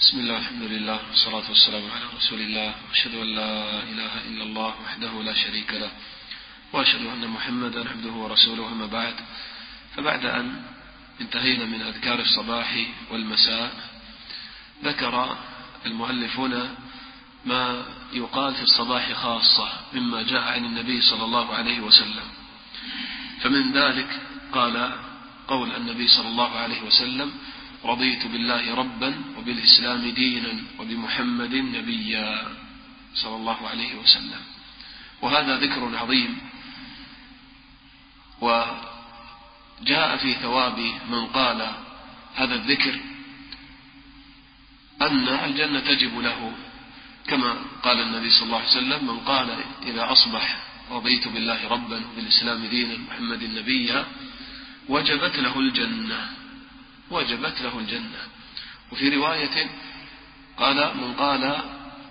بسم الله الحمد لله والصلاة والسلام على رسول الله، وأشهد أن لا إله إلا الله وحده لا شريك له، وأشهد أن محمدا عبده ورسوله. أما بعد، فبعد أن انتهينا من أذكار الصباح والمساء، ذكر المؤلفون ما يقال في الصباح خاصة مما جاء عن النبي صلى الله عليه وسلم. فمن ذلك قال قول النبي صلى الله عليه وسلم: رضيت بالله ربا وبالإسلام دينا وبمحمد نبيا، صلى الله عليه وسلم. وهذا ذكر عظيم، وجاء في ثواب من قال هذا الذكر أن الجنة تجب له، كما قال النبي صلى الله عليه وسلم: من قال إذا أصبح رضيت بالله ربا وبالإسلام دينا ومحمد نبيا وجبت له الجنة، وجبت له الجنة. وفي رواية قال من قال،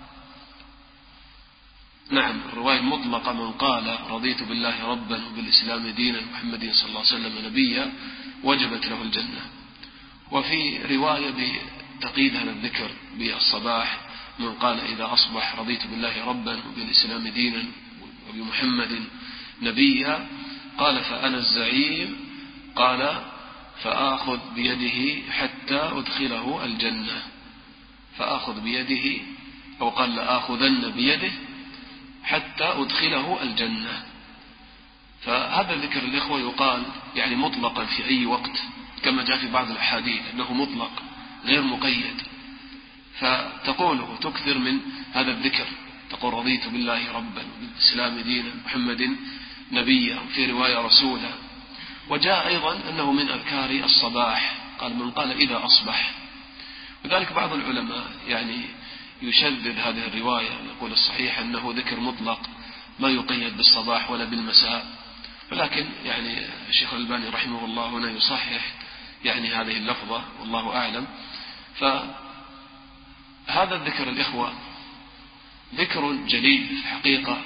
نعم، الرواية المطلقة: من قال رضيت بالله ربا وبالإسلام دينا محمد صلى الله عليه وسلم نبيا وجبت له الجنة. وفي رواية بتقييد هذا الذكر بالصباح: من قال إذا أصبح رضيت بالله ربا وبالإسلام دينا وبمحمد نبيا، قال فأنا الزعيم، قال فآخذ بيده حتى أدخله الجنة. فآخذ بيده، أو قال لآخذن بيده حتى أدخله الجنة. فهذا الذكر الإخوة يقال يعني مطلقا في أي وقت، كما جاء في بعض الأحاديث أنه مطلق غير مقيد، فتقوله تكثر من هذا الذكر، تقول رضيت بالله ربا وبالإسلام دينا محمد نبيا، في رواية رسولا. وجاء أيضا أنه من أذكار الصباح، قال من قال إذا أصبح. وذلك بعض العلماء يعني يشدد هذه الرواية، يقول الصحيح أنه ذكر مطلق ما يقيد بالصباح ولا بالمساء، ولكن يعني الشيخ الألباني رحمه الله هنا يصحح يعني هذه اللفظة، والله أعلم. فهذا الذكر الإخوة ذكر جليل في الحقيقة،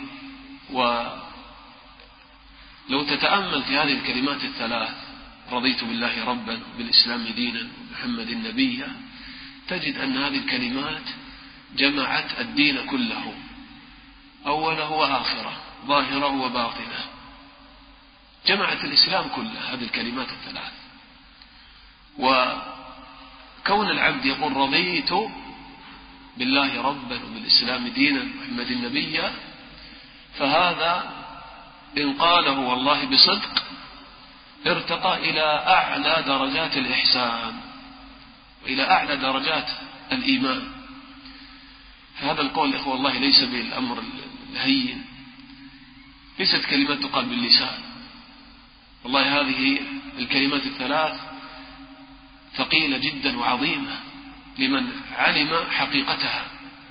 ولو تتأمل في هذه الكلمات الثلاث: رضيت بالله ربا وبالإسلام دينا ومحمد نبيا، تجد أن هذه الكلمات جمعت الدين كله، أوله وآخره، ظاهره وباطنه، جمعت الإسلام كله هذه الكلمات الثلاث. وكون العبد يقول رضيت بالله ربا وبالإسلام دينا ومحمد نبيا، فهذا إن قاله والله بصدق ارتقى إلى أعلى درجات الإحسان وإلى أعلى درجات الإيمان. فهذا القول إخوة الله ليس بالأمر الهين، ليست كلمات تقال باللسان. والله هذه الكلمات الثلاث ثقيلة جدا وعظيمة لمن علم حقيقتها.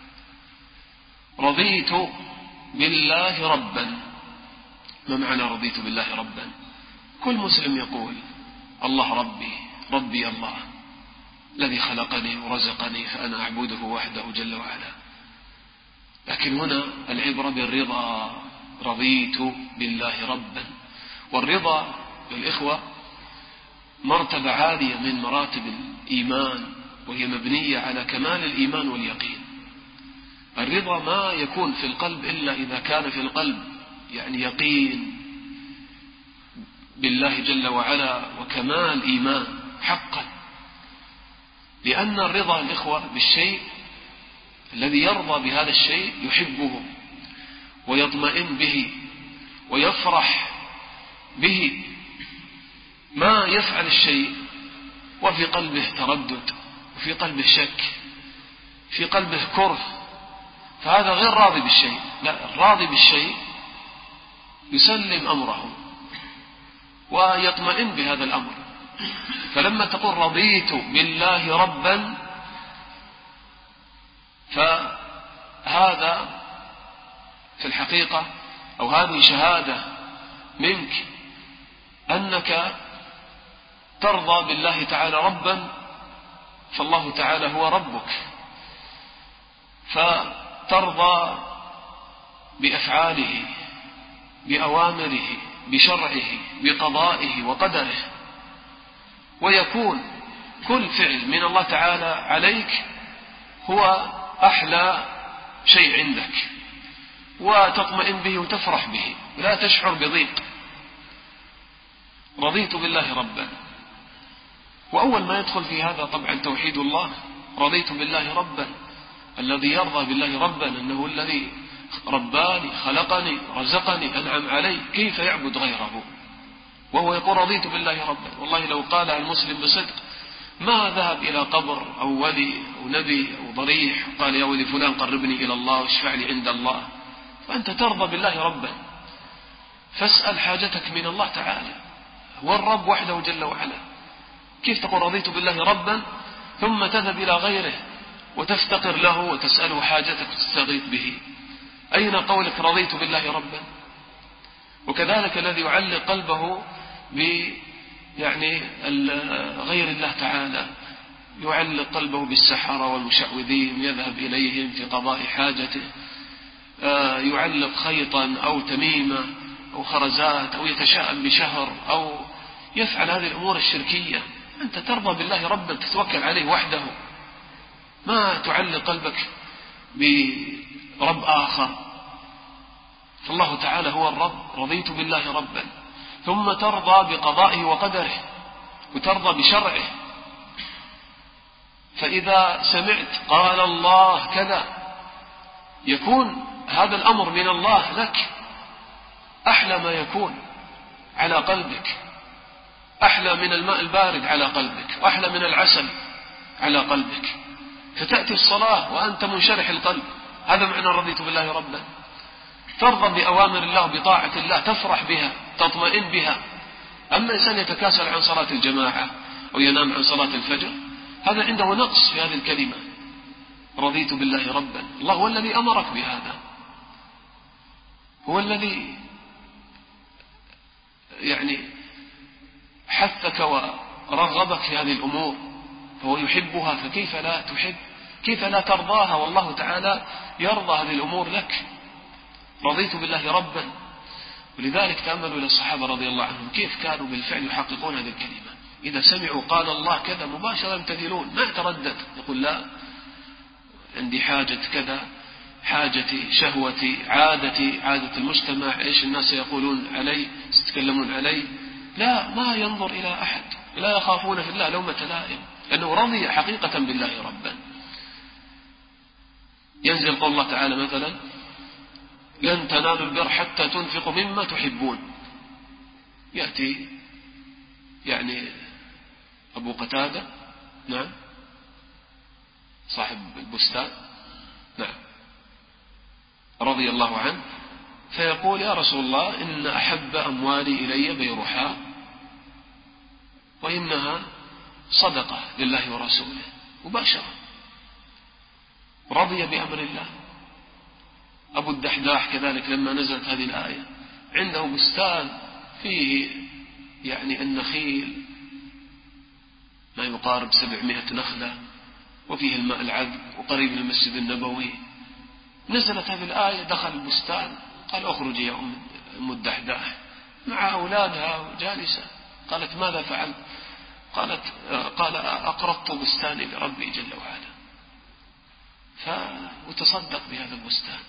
رضيت بالله ربا، ما معنى رضيت بالله ربا؟ كل مسلم يقول الله ربي، ربي الله الذي خلقني ورزقني فأنا أعبده وحده جل وعلا. لكن هنا العبرة بالرضا، رضيت بالله ربا. والرضا للإخوة مرتبة عالية من مراتب الإيمان، وهي مبنية على كمال الإيمان واليقين. الرضا ما يكون في القلب إلا إذا كان في القلب يعني يقين بالله جل وعلا وكمال إيمان حقا. لأن الرضا الإخوة بالشيء الذي يرضى بهذا الشيء يحبه ويطمئن به ويفرح به. ما يفعل الشيء وفي قلبه تردد، وفي قلبه شك، في قلبه كره، فهذا غير راضي بالشيء. لا، الراضي بالشيء يسلم أمره ويطمئن بهذا الأمر. فلما تقول رضيت بالله ربا، فهذا في الحقيقة أو هذه شهادة منك أنك ترضى بالله تعالى ربا، فالله تعالى هو ربك، فترضى بأفعاله، بأوامره، بشرعه، بقضائه وقدره. ويكون كل فعل من الله تعالى عليك هو أحلى شيء عندك وتطمئن به وتفرح به ولا تشعر بضيق. رضيت بالله ربا، وأول ما يدخل في هذا طبعا توحيد الله. رضيت بالله ربا، الذي يرضى بالله ربا أنه الذي رباني خلقني رزقني أنعم علي، كيف يعبد غيره وهو يقول رضيت بالله ربا؟ والله لو قال المسلم بصدق ما ذهب إلى قبر أو ولي أو نبي أو ضريح وقال يا ولي فلان قربني إلى الله واشفع لي عند الله. فأنت ترضى بالله ربا، فاسأل حاجتك من الله تعالى، هو الرب وحده جل وعلا. كيف تقول رضيت بالله ربا ثم تذهب إلى غيره وتفتقر له وتسأله حاجتك وتستغيث به؟ أين قولك رضيت بالله ربا؟ وكذلك الذي يعلق قلبه غير الله تعالى، يعلق قلبه بالسحرة والمشعوذين يذهب إليهم في قضاء حاجته، يعلق خيطا أو تميمة أو خرزات أو يتشاءم بشهر أو يفعل هذه الأمور الشركية. أنت ترضى بالله ربا، تتوكل عليه وحده، ما تعلق قلبك برب آخر. فالله تعالى هو الرب. رضيت بالله ربا، ثم ترضى بقضائه وقدره وترضى بشرعه. فإذا سمعت قال الله كذا يكون هذا الأمر من الله لك، أحلى ما يكون على قلبك، أحلى من الماء البارد على قلبك، وأحلى من العسل على قلبك. فتأتي الصلاة وأنت منشرح القلب، هذا معنى رضيت بالله ربا. ترضى بأوامر الله بطاعة الله، تفرح بها تطمئن بها. أما إنسان يتكاسل عن صلاة الجماعة أو ينام عن صلاة الفجر، هذا عنده نقص في هذه الكلمة رضيت بالله ربا. الله هو الذي أمرك بهذا، هو الذي حثك ورغبك في هذه الأمور، فهو يحبها، فكيف لا تحب؟ كيف لا ترضاها والله تعالى يرضى هذه الأمور لك؟ رضيت بالله ربا. ولذلك تأملوا إلى الصحابة رضي الله عنهم كيف كانوا بالفعل يحققون هذه الكلمة. إذا سمعوا قال الله كذا مباشرة يمتثلون، ما يتردد، يقول لا، عندي حاجة كذا، حاجتي شهوتي عادتي عادة المجتمع، إيش الناس يقولون علي، يتكلمون علي. لا، ما ينظر إلى أحد، لا يخافون في الله لومة لائم، لأنه رضي حقيقة بالله ربا. ينزل قول الله تعالى مثلا لن تنالوا البر حتى تنفقوا مما تحبون. يأتي أبو قتادة، نعم، صاحب البستان، نعم، رضي الله عنه، فيقول يا رسول الله إن أحب أموالي إلي بيرحاء، وإنها صدقة لله ورسوله، مباشرة رضي بأمر الله. أبو الدحداح كذلك لما نزلت هذه الآية عنده بستان فيه النخيل ما يقارب 700 نخلة، وفيه الماء العذب، وقريب من المسجد النبوي. نزلت هذه الآية، دخل البستان، قال اخرجي يا أم الدحداح مع أولادها وجالسة. قالت ماذا فعلت؟ قال أقرضت بستاني لربي جل وعلا، وتصدق بهذا البستان.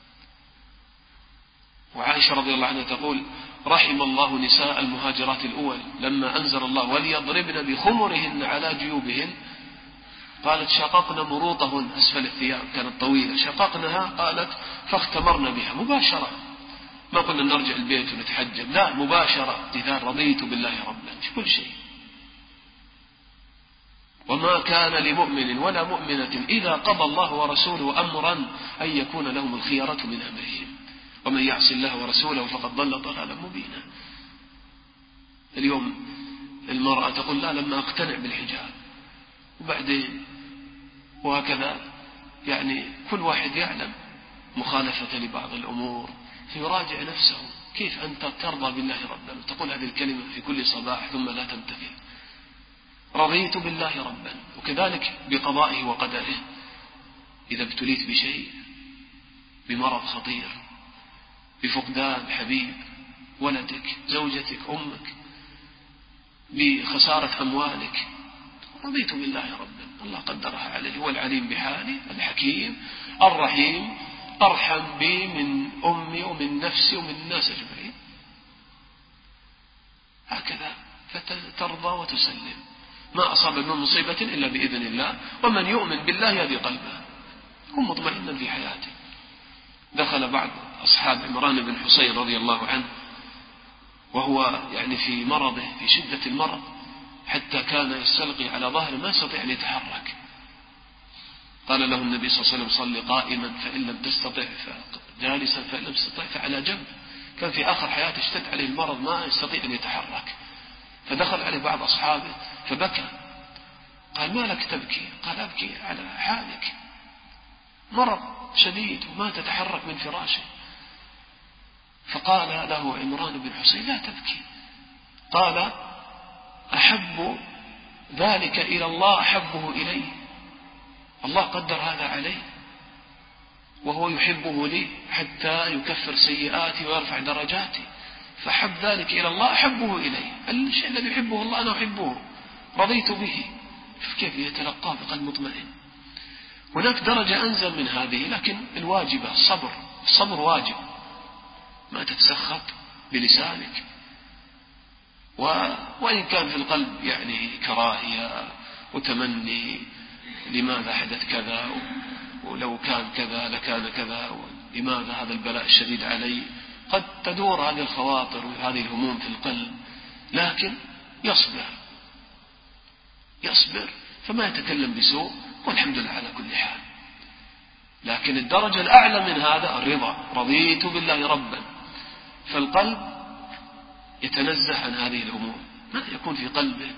وعائشة رضي الله عنها تقول رحم الله نساء المهاجرات الأول لما أنزل الله وليضربن بخمرهن على جيوبهن، قالت شققنا مروطهن أسفل الثياب، كانت طويلة، شققناها، قالت فاختمرنا بها مباشرة، ما قلنا نرجع البيت ونتحجب، لا، مباشرة. إذا رضيت بالله ربا في كل شيء. وما كان لمؤمن ولا مؤمنة إذا قضى الله ورسوله أمرا أن يكون لهم الخيرة من أمرهم، ومن يعص الله ورسوله فقد ضل ضلالا مبينا. اليوم المرأة تقول لا، لما أقتنع بالحجاب، وبعدين وهكذا، كل واحد يعلم مخالفة لبعض الأمور فيراجع نفسه. كيف أنت ترضى بالله ربا وتقول هذه الكلمة في كل صباح ثم لا تمتثل؟ رضيت بالله ربا. وكذلك بقضائه وقدره. إذا ابتليت بشيء، بمرض خطير، بفقدان حبيب، ولدك، زوجتك، أمك، بخسارة أموالك، رضيت بالله ربا. الله قدرها عليه. هو العليم بحالي، الحكيم الرحيم، أرحم بي من أمي ومن نفسي ومن الناس أجمعين. هكذا فترضى وتسلم. ما أصاب من مصيبة إلا بإذن الله، ومن يؤمن بالله يهدي قلبه، كن مطمئنا في حياته. دخل بعض أصحاب عمران بن حسين رضي الله عنه وهو يعني في مرضه، في شدة المرض، حتى كان يستلقي على ظهره ما يستطيع أن يتحرك. قال له النبي صلى الله عليه وسلم: صل قائما فإن لم تستطع، جالسا فإن لم تستطع فعلى جنب. كان في آخر حياته اشتد عليه المرض، ما يستطيع أن يتحرك. فدخل عليه بعض أصحابه فبكى. قال: ما لك تبكي؟ قال: أبكي على حالك، مرض شديد وما تتحرك من فراشه. فقال له عمران بن حسين: لا تبكي. قال: أحب ذلك إلى الله أحبه إلي، الله قدر هذا علي وهو يحبه لي حتى يكفر سيئاتي ويرفع درجاتي، فحب ذلك إلى الله أحبه إلي. الشيء الذي يحبه الله أنا أحبه، رضيت به. كيف يتلقاه بقلب مطمئن؟ هناك درجة أنزل من هذه، لكن الواجبة الصبر. الصبر واجب، ما تتسخط بلسانك، وإن كان في القلب يعني كراهية وتمني، لماذا حدث كذا، ولو كان كذا لكان كذا، لماذا هذا البلاء الشديد علي، قد تدور هذه الخواطر وهذه الهموم في القلب، لكن يصبر فما يتكلم بسوء، والحمد لله على كل حال. لكن الدرجة الأعلى من هذا الرضا، رضيت بالله ربا، فالقلب يتنزه عن هذه الهموم، ما يكون في قلبه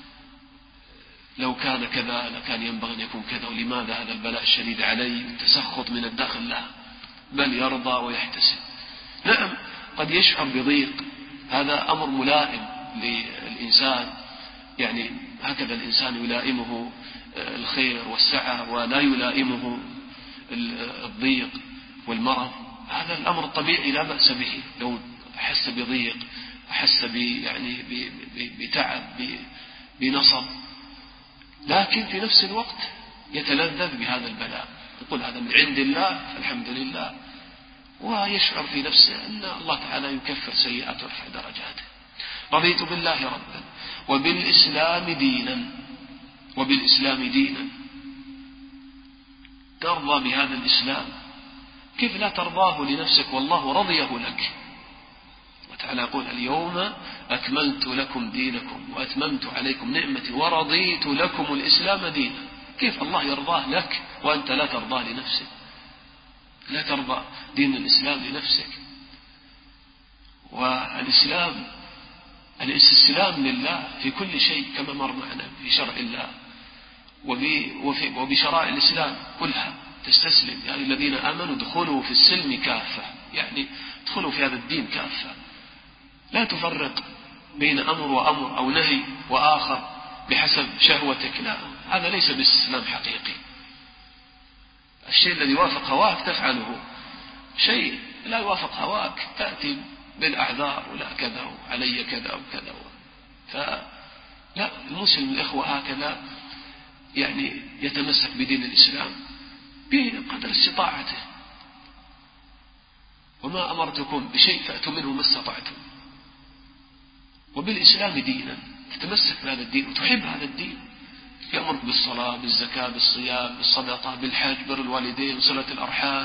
لو كان كذا لكان ينبغي أن يكون كذا، ولماذا هذا البلاء الشديد علي، التسخط من الداخل، لا، بل يرضى ويحتسب. نعم قد يشعر بضيق، هذا أمر ملائم للإنسان، يعني هكذا الإنسان يلائمه الخير والسعة ولا يلائمه الضيق والمرض، هذا الأمر الطبيعي لا بأس به. لو أحس بضيق، أحس يعني بتعب، بنصب، لكن في نفس الوقت يتلذذ بهذا البلاء، يقول هذا من عند الله فالحمد لله، ويشعر في نفسه أن الله تعالى يكفر سيئاته ويرفع درجاته. رضيت بالله ربا وبالإسلام دينا، ترضى بهذا الإسلام، كيف لا ترضاه لنفسك والله رضيه لك؟ وتعالى يقول: اليوم أكملت لكم دينكم وأتممت عليكم نعمتي ورضيت لكم الإسلام دينا. كيف الله يرضاه لك وأنت لا ترضاه لنفسك؟ لا ترضى دين الإسلام لنفسك. والإسلام الاستسلام لله في كل شيء كما مر معنا في شرع الله وبشرائع الإسلام كلها تستسلم. يعني الذين آمنوا ادخلوا في السلم كافة، يعني ادخلوا في هذا الدين كافة، لا تفرق بين أمر وأمر أو نهي وآخر بحسب شهوتك، لا، هذا ليس باستسلام حقيقي. الشيء الذي يوافق هواك تفعله، شيء لا يوافق هواك تأتي بالأعذار، ولا كذا وعلي كذا وكذا. فلا، المسلم الإخوة هكذا يعني يتمسك بدين الإسلام بقدر استطاعته، وما أمرتكم بشيء فأتوا منه ما استطعتم، وبالإسلام دينا، تتمسك بهذا الدين وتحب هذا الدين، يأمرك بالصلاة، بالزكاة، بالصيام، بالصدقة، بالحج، بر الوالدين، صلة الأرحام،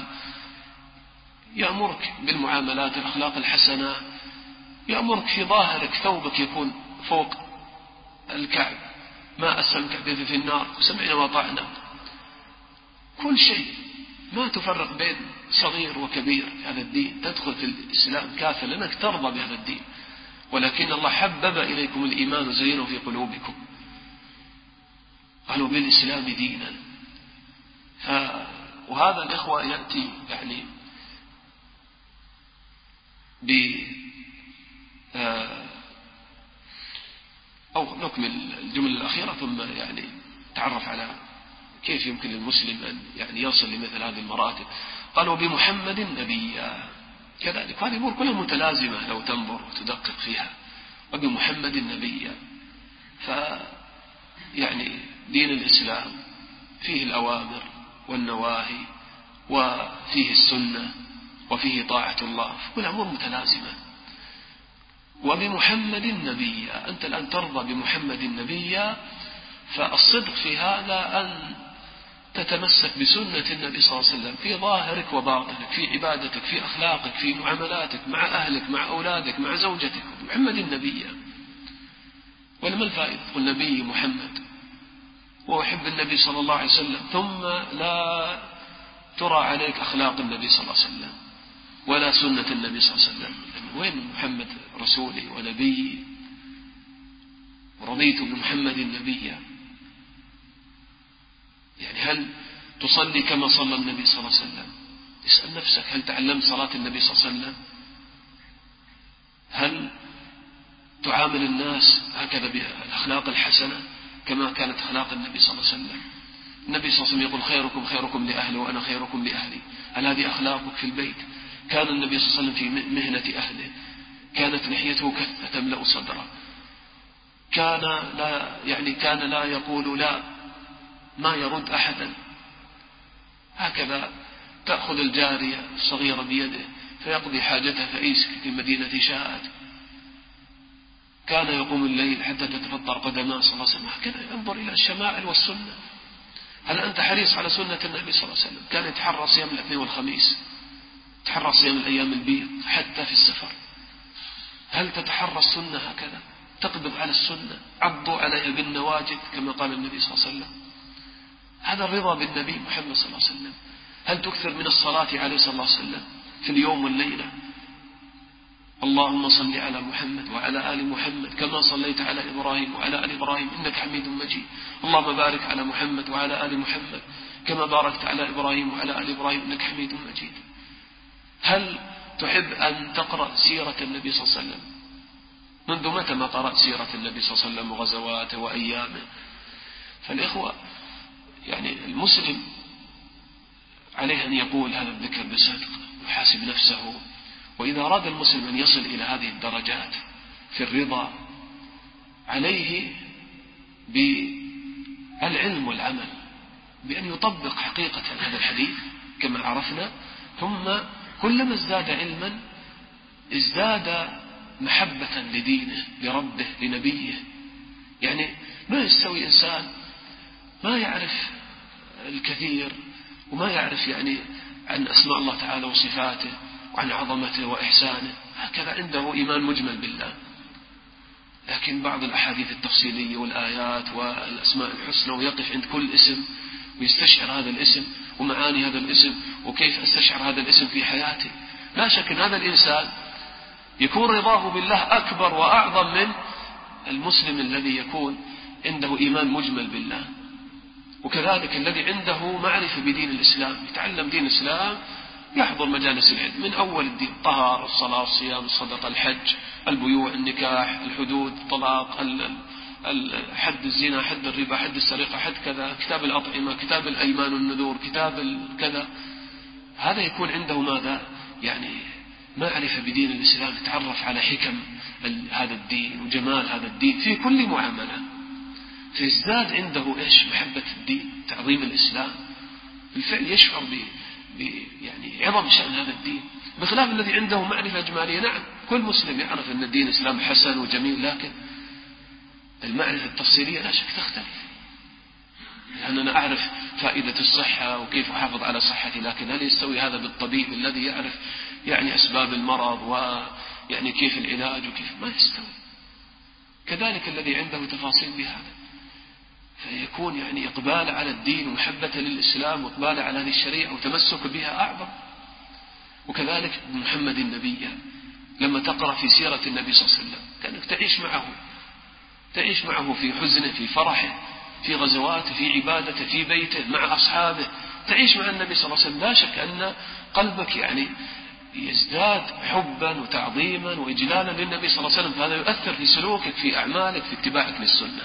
يأمرك بالمعاملات، الأخلاق الحسنة، يأمرك في ظاهرك ثوبك يكون فوق الكعب، ما أسلم كعبه في النار، سمعنا وطعنا، كل شيء، ما تفرق بين صغير وكبير في هذا الدين، تدخل في الإسلام كافة لأنك ترضى بهذا الدين. ولكن الله حبب إليكم الإيمان وزينه في قلوبكم، قالوا بالإسلام دينا. وهذا الإخوة يأتي يعني أو نكمل الجملة الأخيرة ثم يعني تعرف على كيف يمكن للمسلم أن يعني يصل لمثل هذه المراتب. قالوا بمحمد نبيا، كذلك هذه الأمور كلها متلازمة لو تنظر وتدقق فيها. وبمحمد نبيا، يعني دين الإسلام فيه الأوامر والنواهي وفيه السنة وفيه طاعة الله، والأمور متلازمة. وبمحمد نبيا، أنت الآن ترضى بمحمد نبيا، فالصدق في هذا أن تتمسك بسنة النبي صلى الله عليه وسلم في ظاهرك وباطنك، في عبادتك، في أخلاقك، في معاملاتك مع أهلك، مع أولادك، مع زوجتك، محمد النبي. ولما الفائدة؟ تقول نبي محمد وأحب النبي صلى الله عليه وسلم، ثم لا ترى عليك أخلاق النبي صلى الله عليه وسلم ولا سنة النبي صلى الله عليه وسلم. يعني وين محمد رسولي ونبي؟ رضيت بمحمد نبيا. يعني هل تصلي كما صلى النبي صلى الله عليه وسلم؟ اسأل نفسك، هل تعلمت صلاة النبي صلى الله عليه وسلم؟ هل تعامل الناس هكذا بالأخلاق الحسنة كما كانت أخلاق النبي صلى الله عليه وسلم؟ النبي صلى الله عليه وسلم يقول خيركم خيركم لأهله وأنا خيركم لأهلي. هل هذه أخلاقك في البيت؟ كان النبي صلى الله عليه وسلم في مهنة أهله، كانت لحيته كثة تملأ صدره، كان لا يقول لا، ما يرد أحدا. هكذا تأخذ الجارية الصغيرة بيده فيقضي حاجتها فإيسك في مدينة شاهد. كان يقوم الليل حتى تتفطر قدماه صلى الله عليه وسلم. هكذا انظر إلى الشمائل والسنة. هل أنت حريص على سنة النبي صلى الله عليه وسلم؟ كان يتحرى صيام الاثنين والخميس، يتحرى صيام الأيام البيض حتى في السفر. هل تتحرى السنة هكذا؟ تقبض على السنة، عضوا عليها بالنواجذ كما قال النبي صلى الله عليه وسلم. هذا الرضا بالنبي محمد صلى الله عليه وسلم. هل تكثر من الصلاة عليه صلى الله عليه وسلم في اليوم والليلة؟ اللهم صل على محمد وعلى آل محمد كما صليت على إبراهيم وعلى آل إبراهيم إنك حميد مجيد. اللهم بارك على محمد وعلى آل محمد كما باركت على إبراهيم وعلى آل إبراهيم إنك حميد مجيد. هل تحب أن تقرأ سيرة النبي صلى الله عليه وسلم؟ منذ متى ما قرأت سيرة النبي صلى الله عليه وسلم وغزواته وأيامه؟ فالإخوة يعني المسلم عليه أن يقول هذا الذكر بصدق ويحاسب نفسه. وإذا أراد المسلم أن يصل إلى هذه الدرجات في الرضا عليه بالعلم والعمل، بأن يطبق حقيقة هذا الحديث كما عرفنا. ثم كلما ازداد علما ازداد محبة لدينه لربه لنبيه. يعني ما يستوي إنسان ما يعرف الكثير وما يعرف يعني عن أسماء الله تعالى وصفاته وعن عظمته وإحسانه، هكذا عنده إيمان مجمل بالله، لكن بعض الأحاديث التفصيلية والآيات والأسماء الحسنى ويقف عند كل اسم ويستشعر هذا الاسم ومعاني هذا الاسم وكيف أستشعر هذا الاسم في حياتي. لا شك أن هذا الإنسان يكون رضاه بالله أكبر وأعظم من المسلم الذي يكون عنده إيمان مجمل بالله. وكذلك الذي عنده معرفة بدين الإسلام، يتعلم دين الإسلام، يحضر مجالس العلم من أول الدين، طهارة، الصلاة، الصيام، الصدقة، الحج، البيوع، النكاح، الحدود، الطلاق، حد الزنا، حد الربا، حد السرقة، حد كذا، كتاب الأطعمة، كتاب الأيمان والنذور، كتاب كذا. هذا يكون عنده ماذا؟ يعني معرفة بدين الإسلام، يتعرف على حكم هذا الدين وجمال هذا الدين في كل معاملة، فيزداد عنده محبة الدين، تعظيم الإسلام، بالفعل يشعر يعني عظم شأن هذا الدين، بخلاف الذي عنده معرفة إجمالية. نعم كل مسلم يعرف أن الدين الإسلام حسن وجميل، لكن المعرفة التفصيلية لا شك تختلف. لأن أنا أعرف فائدة الصحة وكيف أحافظ على صحتي، لكن هل يستوي هذا بالطبيب الذي يعرف يعني أسباب المرض ويعني كيف العلاج وكيف؟ ما يستوي. كذلك الذي عنده تفاصيل بهذا، فيكون يعني إقبال على الدين ومحبة للإسلام وإقبال على هذه الشريعة وتمسك بها أعظم. وكذلك محمد النبي لما تقرأ في سيرة النبي صلى الله عليه وسلم كأنك تعيش معه في حزنه، في فرحه، في غزواته، في عبادته، في بيته، مع أصحابه، تعيش مع النبي صلى الله عليه وسلم. لا شك أن قلبك يعني يزداد حبا وتعظيما وإجلالا للنبي صلى الله عليه وسلم، فهذا يؤثر في سلوكك، في أعمالك، في اتباعك للسنة.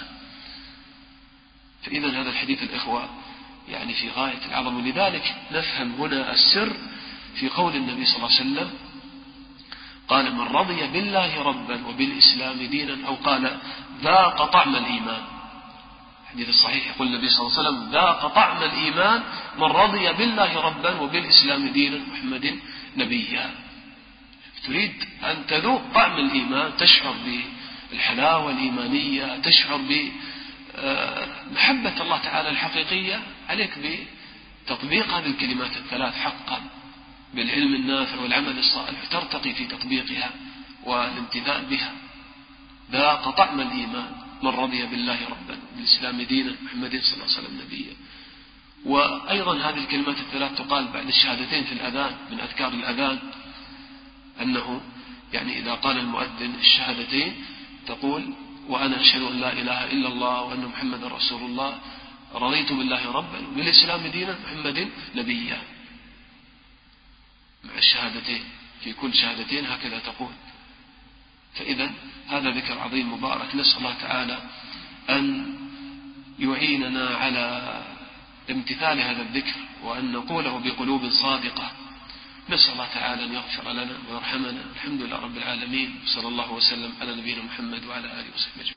فإذا هذا الحديث الإخوة يعني في غاية العظم. ولذلك نفهم هنا السر في قول النبي صلى الله عليه وسلم قال من رضي بالله ربا وبالإسلام دينا، أو قال ذاق طعم الإيمان. الحديث الصحيح يقول النبي صلى الله عليه وسلم: ذاق طعم الإيمان من رضي بالله ربا وبالإسلام دينا محمد نبيا. تريد أن تذوق طعم الإيمان، تشعر بالحلاوة الإيمانية، تشعر بمحبة الله تعالى الحقيقية، عليك بتطبيق هذه الكلمات الثلاث حقا بالعلم النافع والعمل الصالح، ترتقي في تطبيقها والامتثال بها. ذاق طعم الإيمان من رضي بالله ربا بالإسلام دينا محمد صلى الله عليه وسلم نبيا. وأيضا هذه الكلمات الثلاث تقال بعد الشهادتين في الأذان، من أذكار الأذان أنه يعني إذا قال المؤذن الشهادتين تقول: وأنا أشهد أن لا إله إلا الله وأن محمد رسول الله، رضيت بالله ربا وبالإسلام دينا محمد نبيا. مع الشهادتين في كل شهادتين هكذا تقول. فإذا هذا ذكر عظيم مبارك، نسأل الله تعالى أن يعيننا على امتثال هذا الذكر وأن نقوله بقلوب صادقة. نسأل الله تعالى أن يغفر لنا ويرحمنا. الحمد لله رب العالمين، صلى الله وسلم على نبينا محمد وعلى آله وصحبه أجمعين.